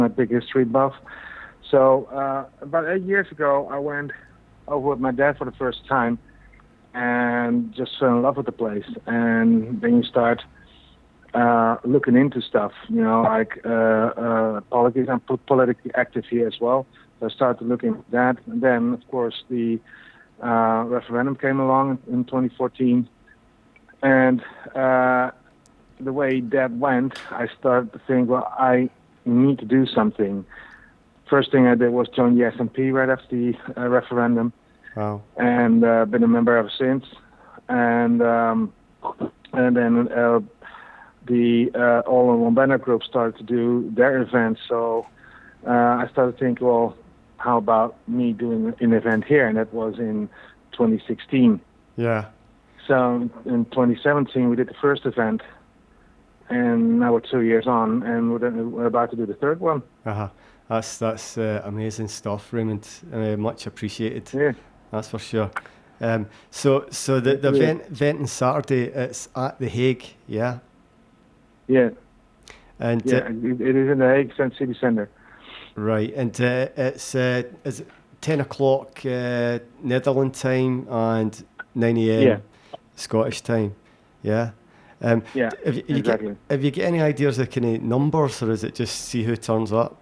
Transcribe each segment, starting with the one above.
a big history buff. So about 8 years ago, I went over with my dad for the first time and just fell in love with the place. And then you start looking into stuff, like politics. I'm politically active here as well. So I started looking at that. And then, of course, the referendum came along in 2014. And the way that went, I started to think, well, I need to do something. First thing I did was join the SNP right after the referendum. Wow. And been a member ever since. And then the All in One Banner group started to do their events. So I started to think, well, how about me doing an event here? And that was in 2016. Yeah. So in 2017, we did the first event. And now we're 2 years on, and we're about to do the third one. Uh-huh. That's amazing stuff, Raymond. Much appreciated. Yeah. That's for sure. So the event on Saturday, it's at The Hague, yeah? Yeah. And yeah, it is in The Hague City Centre. Right, and it's is it 10 o'clock Netherlands time and 9 a.m. Scottish time, yeah? Yeah, exactly. Have you got any ideas of kind of numbers, or is it just see who turns up?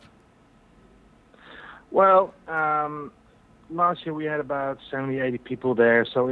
Well, last year we had about 70, 80 people there, so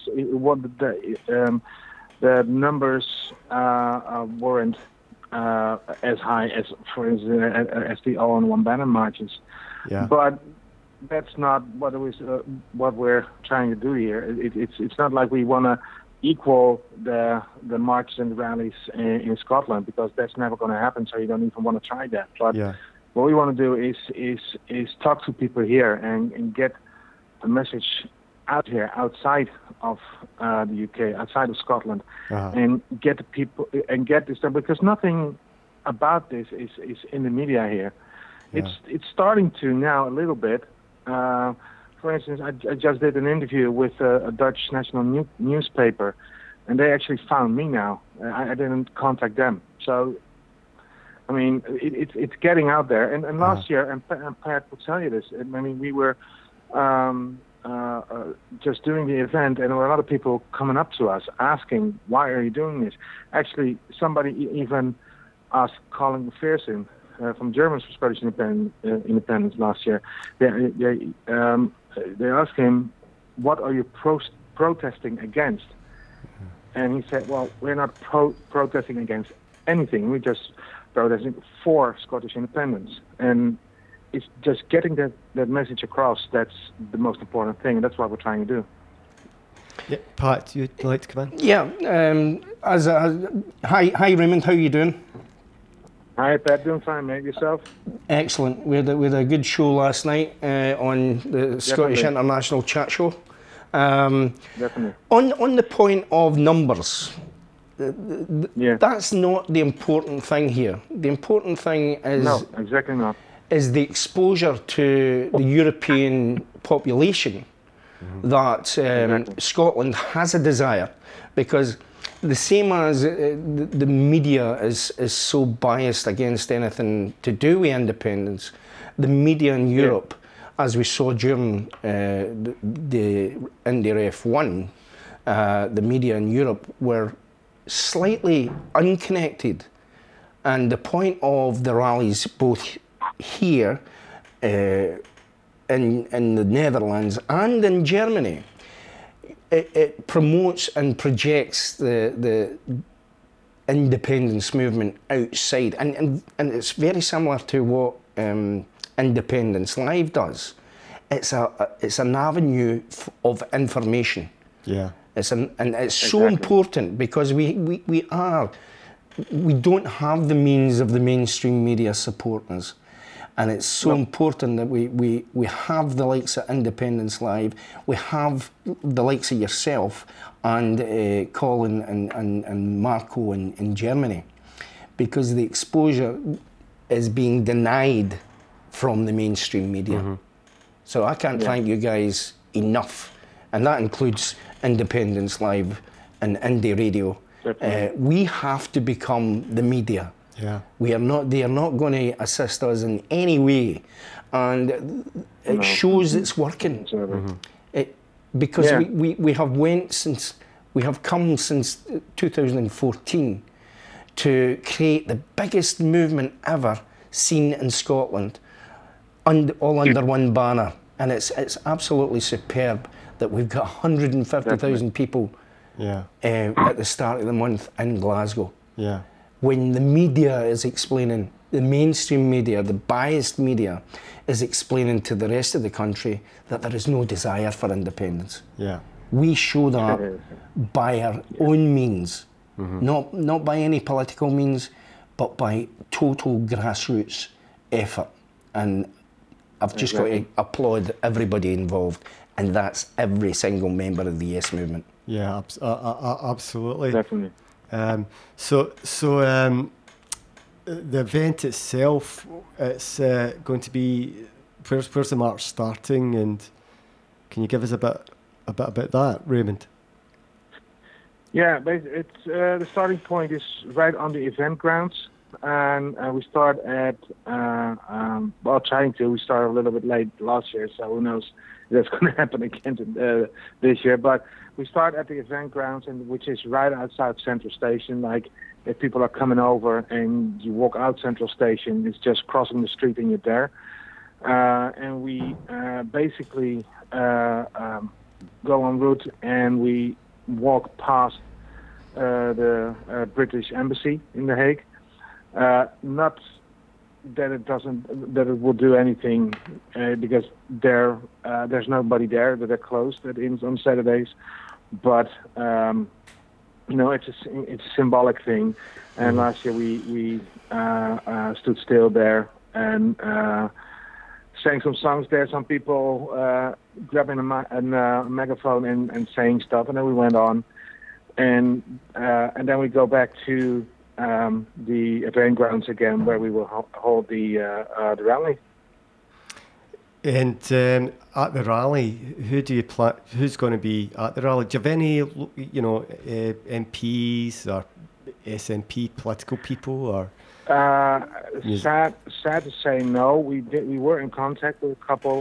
the numbers weren't as high as, for instance, as the All in One Banner marches. Yeah. But that's not what we're trying to do here. It's not like we want to equal the marches and the rallies in Scotland, because that's never going to happen. So you don't even want to try that. But what we want to do is talk to people here and get a message out here, outside of the UK, outside of Scotland, and get the people and get this done, because nothing about this is in the media here. Yeah. It's starting to now a little bit. For instance, I just did an interview with a Dutch national newspaper, and they actually found me now. I didn't contact them. So, I mean, it's getting out there. And last year, and Pat will tell you this, I mean, we were just doing the event, and there were a lot of people coming up to us asking, why are you doing this? Actually, somebody even asked Colin McPherson from Germans for Scottish Independence last year. They asked him, what are you protesting against? And he said, well, we're not protesting against anything. We're just protesting for Scottish independence. And it's just getting that message across that's the most important thing, and that's what we're trying to do. Yeah, Pat, you'd like to come in? Yeah. Hi, Raymond. How are you doing? Hi, Pat. Doing fine, mate. Yourself? Excellent. We had a good show last night on the Scottish International Chat Show. Definitely. On the point of numbers, that's not the important thing here. The important thing is... No, exactly not. Is the exposure to the European population that Scotland has a desire, because the same as the media is so biased against anything to do with independence, the media in Europe, as we saw during the India F1, the media in Europe were slightly unconnected, and the point of the rallies both here in the Netherlands and in Germany, it promotes and projects the independence movement outside, and it's very similar to what Independence Live does. It's an avenue of information. Yeah. It's so important, because we don't have the means of the mainstream media supporting us. And it's so important that we have the likes of Independence Live, we have the likes of yourself and Colin and Marco in Germany, because the exposure is being denied from the mainstream media. So I can't thank you guys enough, and that includes Independence Live and Indie Radio. We have to become the media. Yeah. They are not going to assist us in any way, and it shows it's working. Because we have come since 2014 to create the biggest movement ever seen in Scotland, all under one banner, and it's absolutely superb that we've got 150,000 people at the start of the month in Glasgow. Yeah. When the media is explaining, the mainstream media, the biased media, is explaining to the rest of the country that there is no desire for independence. Yeah. We show that by our own means, not by any political means, but by total grassroots effort. And I've just got to applaud everybody involved, and that's every single member of the Yes movement. Yeah, absolutely. Definitely. The event itself, it's going to be, where's the march starting, and can you give us a bit about that, Raymond? Yeah, it's the starting point is right on the event grounds, and we start at we started a little bit late last year, so who knows if that's going to happen again this year. But we start at the event grounds, which is right outside Central Station. Like, if people are coming over and you walk out Central Station, it's just crossing the street and you're there. And we basically go en route and we walk past the British Embassy in The Hague. Not that it will do anything because there's nobody there, that they're closed on Saturdays. But it's a symbolic thing. And last year we stood still there and sang some songs there. Some people grabbing a megaphone and saying stuff, and then we went on, and then we go back to the event grounds again, where we will hold the rally. And at the rally, who's going to be at the rally? Do you have any, MPs or SNP political people, or? Sad to say, no. We were in contact with a couple.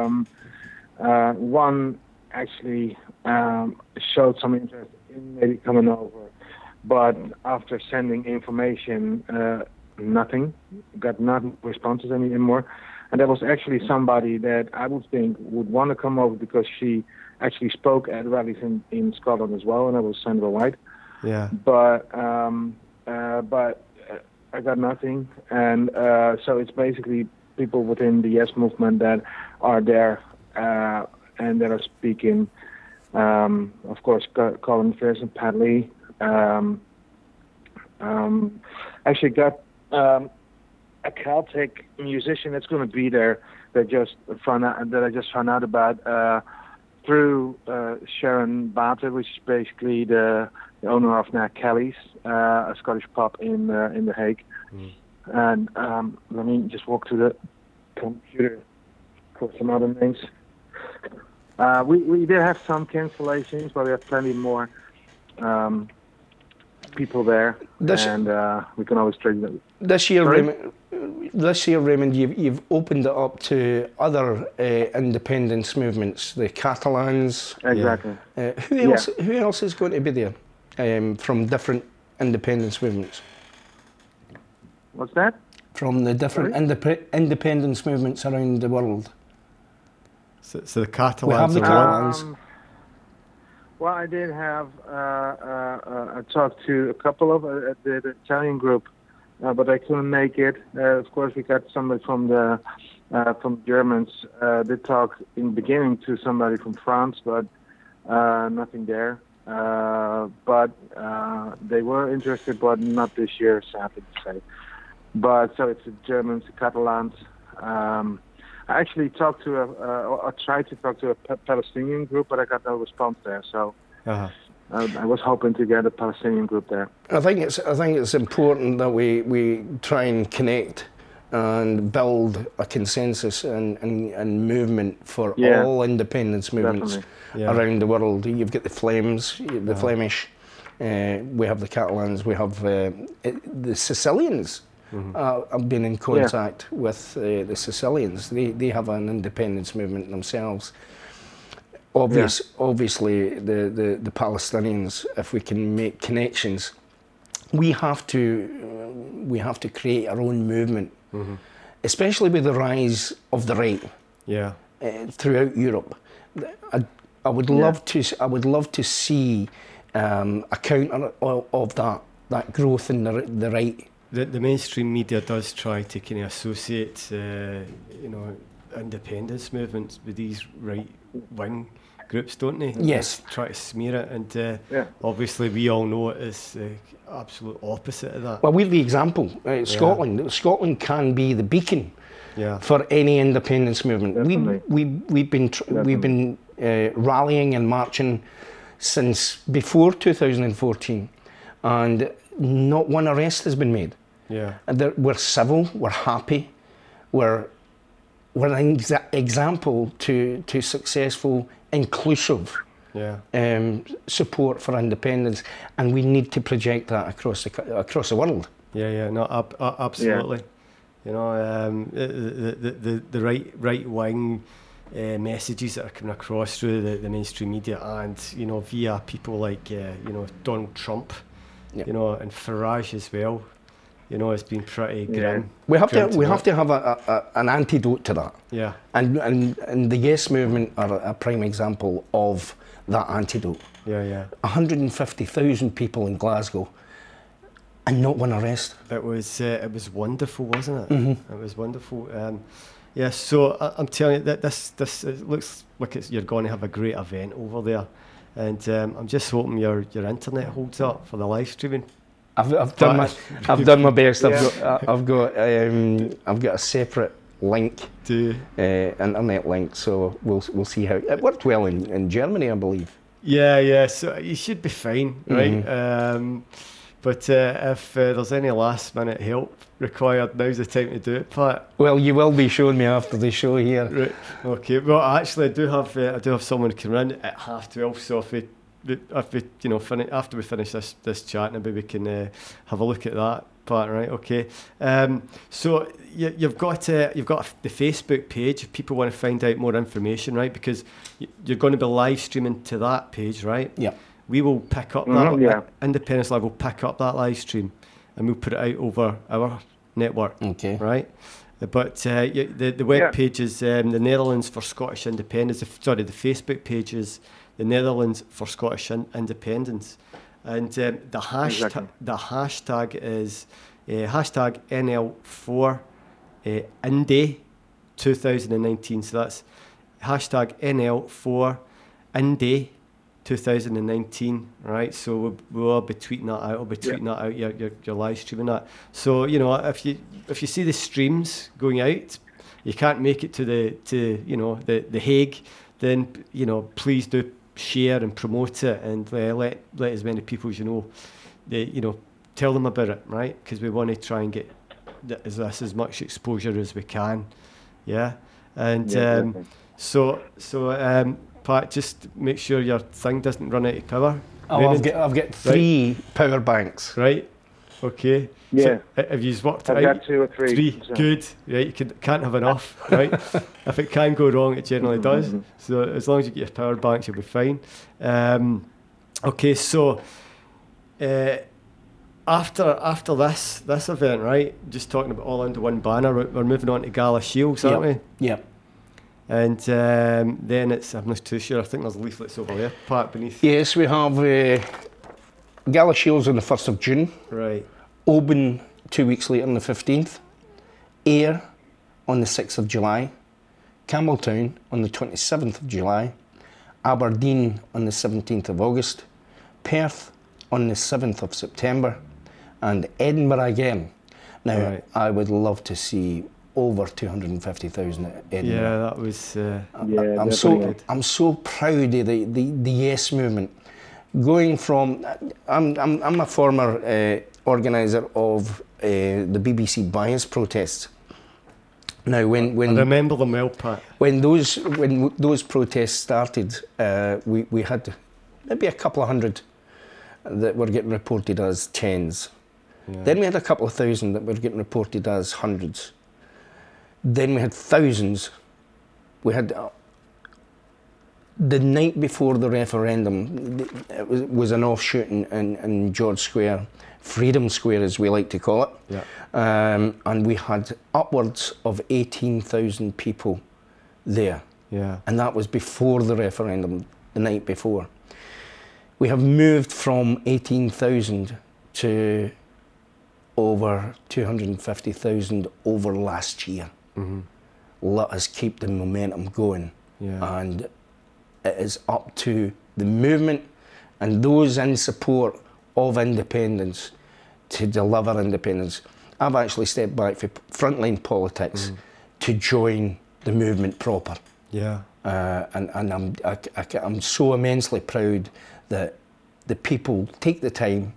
One actually showed some interest in maybe coming over, but after sending information, nothing. Got no responses anymore. And there was actually somebody that I would think would want to come over because she actually spoke at rallies in Scotland as well, and that was Sandra White. Yeah. But I got nothing, and so it's basically people within the Yes movement that are there and that are speaking. Of course, Colin Firth and Pat Lee. Actually got a Celtic musician that's going to be there that I just found out about through Sharon Barter, which is basically the owner of Nat Kelly's, a Scottish pub in The Hague. And let me just walk to the computer for some other names. We did have some cancellations, but we have plenty more people there, and we can always trade them. This year, Raymond, you've opened it up to other independence movements, the Catalans. Exactly. Who else is going to be there from different independence movements? What's that? From the different independence movements around the world. So the Catalans. We have the Catalans. Well, I did have I talked to a couple of the Italian group, but I couldn't make it. Of course, we got somebody from the Germans. Did talk in the beginning to somebody from France, but nothing there. But they were interested, but not this year, sadly to say. But so it's the Germans, the Catalans. I actually talked to I tried to talk to a Palestinian group, but I got no response there. So I was hoping to get a Palestinian group there. I think it's important that we try and connect and build a consensus and movement for all independence movements around the world. You've got the Flames, the Flemish. We have the Catalans. We have the Sicilians. I've been in contact with the Sicilians. They have an independence movement themselves. Obviously, the Palestinians, if we can make connections, we have to create our own movement, especially with the rise of the right throughout Europe. I would love to see a counter of that growth in the right. The mainstream media does try to kind of associate, independence movements with these right-wing groups, don't they? Yes. They try to smear it, and obviously we all know it is the absolute opposite of that. Well, we're the example. Scotland. Scotland can be the beacon for any independence movement. We've been rallying and marching since before 2014, and not one arrest has been made. Yeah. And we're civil, we're happy, we're an example to successful, inclusive support for independence, and we need to project that across the world. Absolutely. You know, the right wing messages that are coming across through the mainstream media, and via people like Donald Trump, and Farage as well. It's been pretty grim. We have to have an antidote to that. Yeah. And the Yes movement are a prime example of that antidote. 150,000 people in Glasgow, and not one arrest. It was wonderful, wasn't it? It was wonderful. So I'm telling you that this it looks like you're going to have a great event over there, and I'm just hoping your internet holds up for the live streaming. I've done my best. I've got a separate link, internet link. So we'll see how it worked well in Germany, I believe. Yeah. So you should be fine, right? But if there's any last minute help required, now's the time to do it, Pat. Well, you will be showing me after the show here. Right. Okay. Well, actually, I do have someone coming in at 12:30. So if we after we finish this chat, maybe we can have a look at that part, right? Okay. So you've got the Facebook page if people want to find out more information, right? Because you're going to be live streaming to that page, right? Yeah. We will pick up that. Independence Live will pick up that live stream, and we'll put it out over our network. Okay. Right. But the web page is the Netherlands for Scottish Independence. The Facebook page is the Netherlands for Scottish Independence, and the hashtag is hashtag NL4 Indie 2019. So that's hashtag NL4 Indie 2019, right? So we'll be tweeting that out. I'll be tweeting that out. You're live streaming that. So if you see the streams going out, you can't make it to the Hague, then please do share and promote it, and let as many people as tell them about it, right? Because we want to try and get as much exposure as we can. So Pat, just make sure your thing doesn't run out of power. I've got 3 power banks. Right. Okay. Yeah. So have you worked it I've out? got 2 or 3. So. Good. Right. You can't have enough. Right. If it can go wrong, it generally does. So as long as you get your power banks, you'll be fine. Okay. So after this event, right? Just talking about all under one banner. We're moving on to Gala Shields, aren't we? Yeah. And then I'm not too sure, I think there's leaflets over there, Pat, beneath. Yes, we have Gala Shields on the 1st of June. Right. Oban 2 weeks later on the 15th. Ayr on the 6th of July. Campbelltown on the 27th of July. Aberdeen on the 17th of August. Perth on the 7th of September. And Edinburgh again. Now, I would love to see over 250,000 at Edinburgh. Yeah, that was. I'm so proud of the Yes movement. Going from, I'm a former organiser of the BBC bias protests. Now, when I remember them well, Pat. When those protests started, we had maybe a couple of hundred that were getting reported as tens. Yeah. Then we had a couple of thousand that were getting reported as hundreds. Then we had thousands. We had the night before the referendum, it was an offshoot in George Square, Freedom Square as we like to call it. Yeah. And we had upwards of 18,000 people there. Yeah. And that was before the referendum, the night before. We have moved from 18,000 to over 250,000 over last year. Mm-hmm. Let us keep the momentum going. Yeah. And it is up to the movement and those in support of independence to deliver independence. I've actually stepped back from frontline politics to join the movement proper. Yeah. And I'm so immensely proud that the people take the time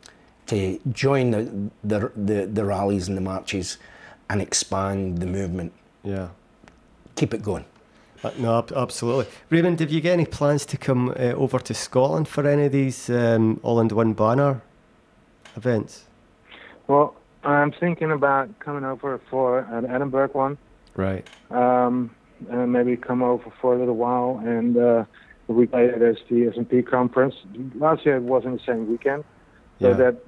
to join the rallies and the marches and expand the movement. Yeah. Keep it going. No, absolutely. Raymond, have you got any plans to come over to Scotland for any of these All Under One Banner events? Well, I'm thinking about coming over for an Edinburgh one. Right. And maybe come over for a little while, and the week later there's the S&P conference. Last year it was in the same weekend, so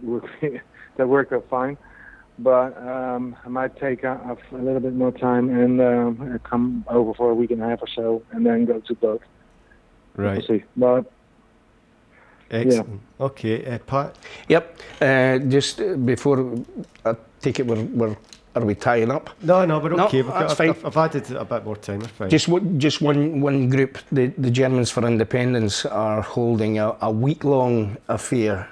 that worked out fine. But I might take a little bit more time and come over for a week and a half or so, and then go to both. Right. We'll see. But excellent. Yeah. Okay, Pat. Yep. Just before I take it, are we tying up? No, we're okay. No, that's fine. I've added a bit more time. We're fine. Just one group. The Germans for Independence are holding a week-long affair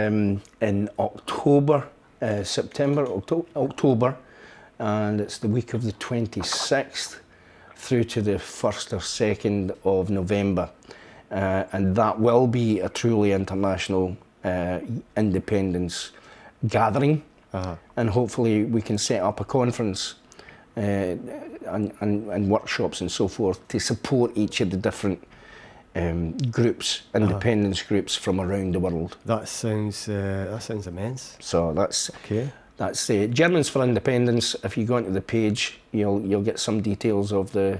in October. September, October, and it's the week of the 26th through to the 1st or 2nd of November. And that will be a truly international independence gathering. Uh-huh. And hopefully we can set up a conference and workshops and so forth to support each of the different groups, independence groups from around the world. That sounds immense. So that's okay. That's Germans for Independence. If you go onto the page, you'll get some details of the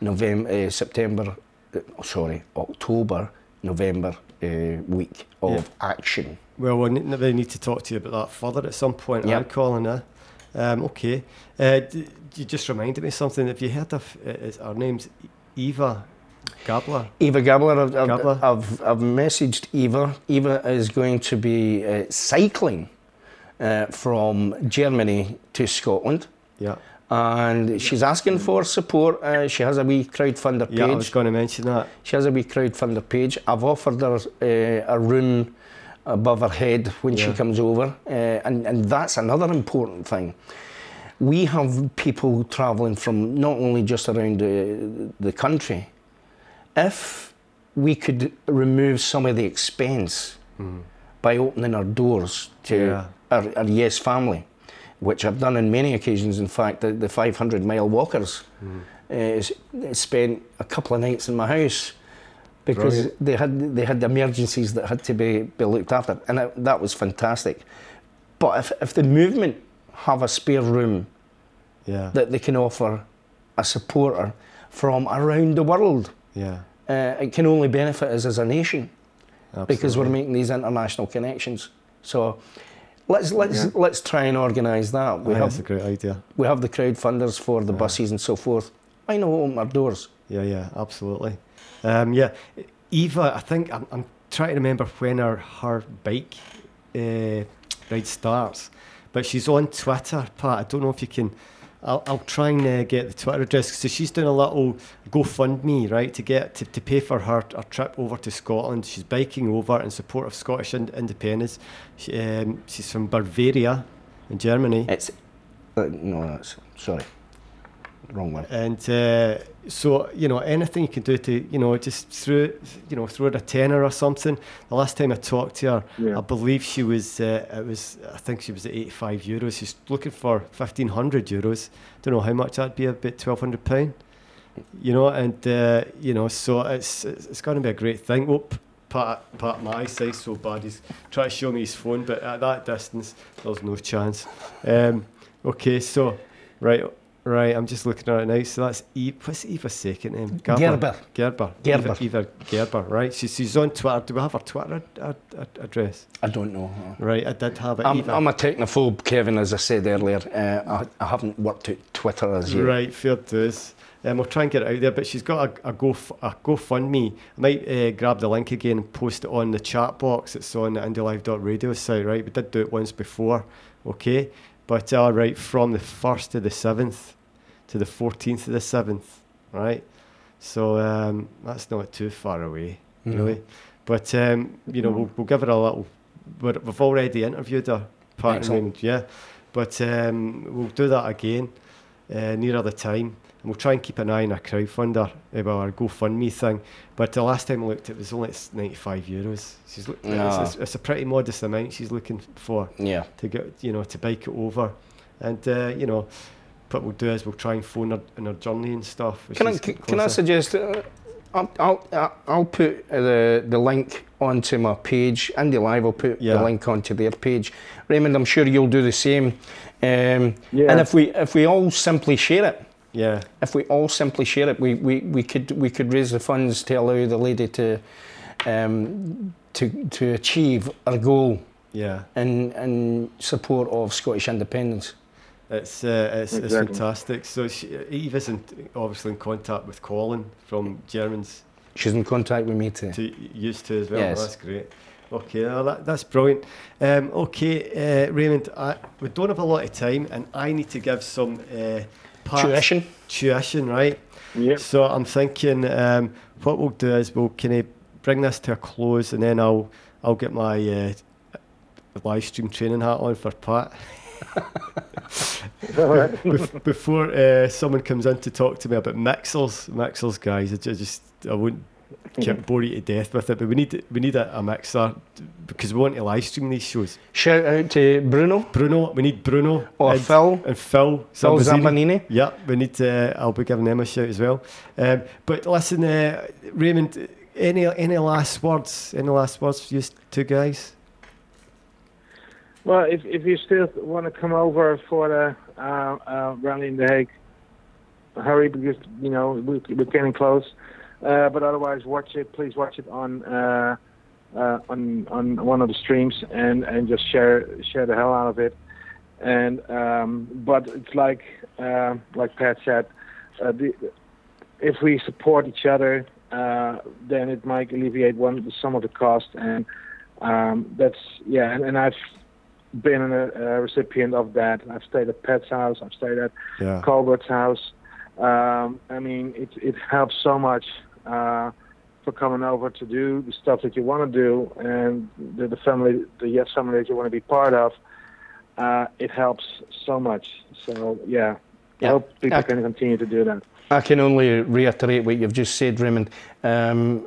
October, November week of action. Well, we'll need to talk to you about that further at some point. Yep. Colin. Okay. You just reminded me of something. Have you heard of? Our name's Eva Gabler. Eva Gabler. I've messaged Eva. Eva is going to be cycling from Germany to Scotland. Yeah. And she's asking for support. She has a wee crowdfunder page. Yeah, I was going to mention that. She has a wee crowdfunder page. I've offered her a room above her head when she comes over. And that's another important thing. We have people travelling from not only just around the country. If we could remove some of the expense by opening our doors to our Yes family, which I've done on many occasions. In fact, the 500-mile walkers spent a couple of nights in my house because they had emergencies that had to be looked after, and that was fantastic. But if the movement have a spare room that they can offer a supporter from around the world, it can only benefit us as a nation. Absolutely. Because we're making these international connections. So let's try and organise that. That's a great idea. We have the crowdfunders for the buses and so forth. Why not open our doors? Yeah, absolutely. Eva, I think I'm trying to remember when her bike ride starts, but she's on Twitter, Pat. I don't know if you can. I'll try and get the Twitter address. So she's doing a little GoFundMe, right, to pay for her trip over to Scotland. She's biking over in support of Scottish independence. She's from Bavaria in Germany. It's sorry, wrong one. And so anything you can do to just throw it a tenner or something. The last time I talked to her, I believe she was I think she was at €85. She's looking for €1,500. Don't know how much that'd be, about £1,200. So it's going to be a great thing. part of my eyesight so bad. He's trying to show me his phone, but at that distance, there's no chance. Okay, so right. I'm just looking at it now. So that's what's Eva's second name? Gerber. Eva Gerber, right? She's on Twitter. Do we have her Twitter address? I don't know. Right, I did have it. I'm a technophobe, Kevin, as I said earlier. I haven't worked at Twitter as yet. Right, fair dues. We'll try and get it out there, but she's got a GoFundMe. I might grab the link again and post it on the chat box. It's on the IndieLive.radio site, right? We did do it once before, okay? But right, from the 1st to the 7th to the 14th to the 7th, right? So that's not too far away, really. But, we'll give her a little... We've already interviewed her, partner, yeah. But we'll do that again nearer the time. And we'll try and keep an eye on our crowdfunder, our GoFundMe thing. But the last time I looked, it was only €95. She's it's a pretty modest amount she's looking for to get, to bike it over. And what we'll do is we'll try and phone her in her journey and stuff. Can I suggest? I'll put the link onto my page. Indie Live will put the link onto their page. Raymond, I'm sure you'll do the same. And if we all simply share it. Yeah. If we all simply share it, we could raise the funds to allow the lady to achieve our goal. Yeah. In support of Scottish independence. It's fantastic. So Eva's obviously in contact with Colin from Germans. She's in contact with me too. Used to as well. Yes. Oh, that's great. Okay, that's brilliant. Raymond, we don't have a lot of time, and I need to give some tuition, right? Yeah. So I'm thinking, what we'll do is we'll kind of bring this to a close, and then I'll get my live stream training hat on for Pat. Before someone comes in to talk to me about mixers, guys, I won't bore you to death with it, but we need a mixer because we want to live stream these shows. Shout out to Bruno. We need Bruno and Phil Zambanini. Yeah, we need. I'll be giving them a shout as well. But listen, Raymond, any last words? Any last words for you two guys? Well, if you still want to come over for the rally in The Hague, hurry because we're getting close. But otherwise, please watch it on one of the streams and just share the hell out of it. And but it's like Pat said, if we support each other, then it might alleviate some of the cost. And and I've been a recipient of that. I've stayed at Pat's house. I've stayed at Colbert's house. It helps so much for coming over to do the stuff that you want to do and the family, the Yes family that you want to be part of. It helps so much. So I hope people can continue to do that. I can only reiterate what you've just said, Raymond. I'd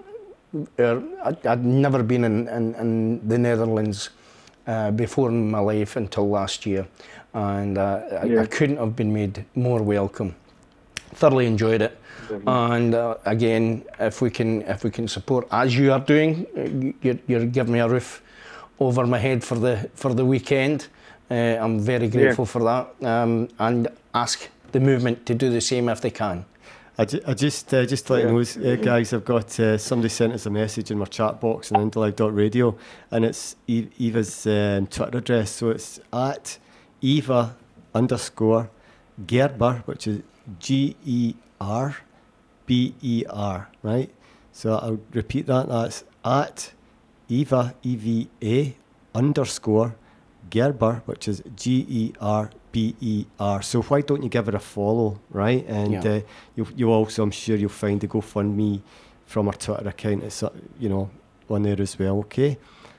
never been in the Netherlands before in my life until last year, and I couldn't have been made more welcome. Thoroughly enjoyed it, and again, if we can support as you are doing, you're giving me a roof over my head for the weekend. I'm very grateful for that, and ask the movement to do the same if they can. I just to let you know, guys, I've got somebody sent us a message in my chat box on IndieLive.radio, and it's Eva's Twitter address. So it's at Eva_Gerber, which is GERBER, right? So I'll repeat that. That's at Eva _Gerber, which is GERBER. So why don't you give her a follow, right? And you also, I'm sure you'll find the GoFundMe from our Twitter account. It's on there as well. Okay,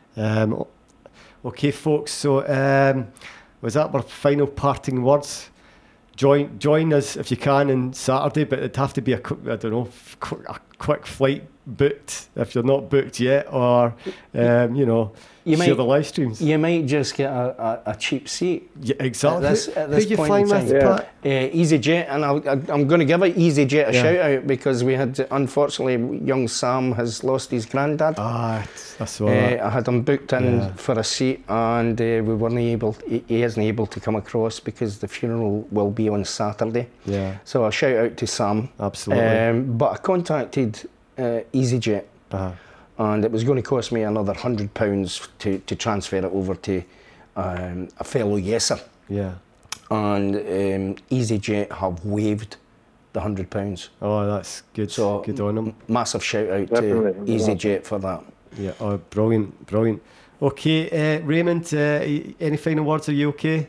okay, folks. So was that our final parting words? Join us if you can on Saturday, but it'd have to be a quick flight booked, if you're not booked yet, or share the live streams. You might just get a cheap seat. Yeah, exactly. At this Who you point flying in with, time. Pat? EasyJet, and I'm going to give EasyJet a shout out because we had, unfortunately, young Sam has lost his granddad. I saw that. I had him booked in for a seat, and we weren't able. He isn't able to come across because the funeral will be on Saturday. Yeah. So a shout out to Sam. Absolutely. But I contacted EasyJet. And it was going to cost me another £100 to transfer it over to a fellow yeser. Yeah. And EasyJet have waived the £100. Oh, that's good. So good on them. Massive shout out to EasyJet for that. Yeah. Oh, brilliant, brilliant. Okay, Raymond. Any final words? Are you okay?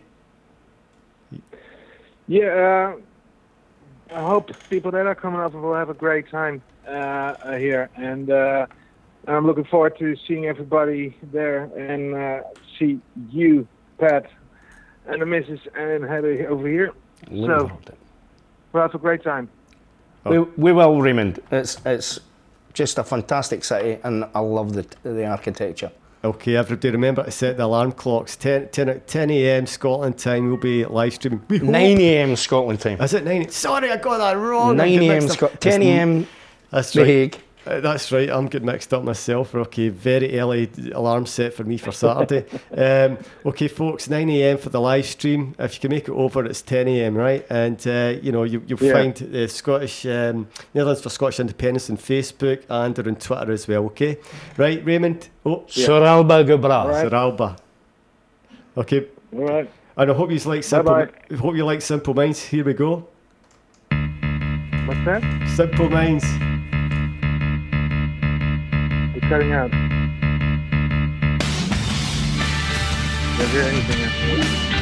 Yeah. I hope people that are coming up will have a great time here, and I'm looking forward to seeing everybody there and see you, Pat, and the missus and Heather over here. So we'll have a great time. We will, Raymond. It's just a fantastic city, and I love the architecture. Okay, everybody, remember to set the alarm clocks. 10 a.m. Scotland time. We'll be live streaming. 9 a.m. Scotland time. Is it 9? Sorry, I got that wrong. 9 a.m. 10 a.m. That's The right. Hague. That's right, I'm getting mixed up myself. Okay, very early alarm set for me for Saturday. Okay, folks, 9 a.m. for the live stream. If you can make it over, it's 10 a.m, right? And, you'll find Scottish Netherlands for Scottish Independence on Facebook, and they're on Twitter as well, okay? Right, Raymond? Soralba Gabra. Right. Soralba. Okay. All right. And I hope you like Simple Minds. Here we go. What's that? Simple Minds. You're cutting out. Don't hear anything.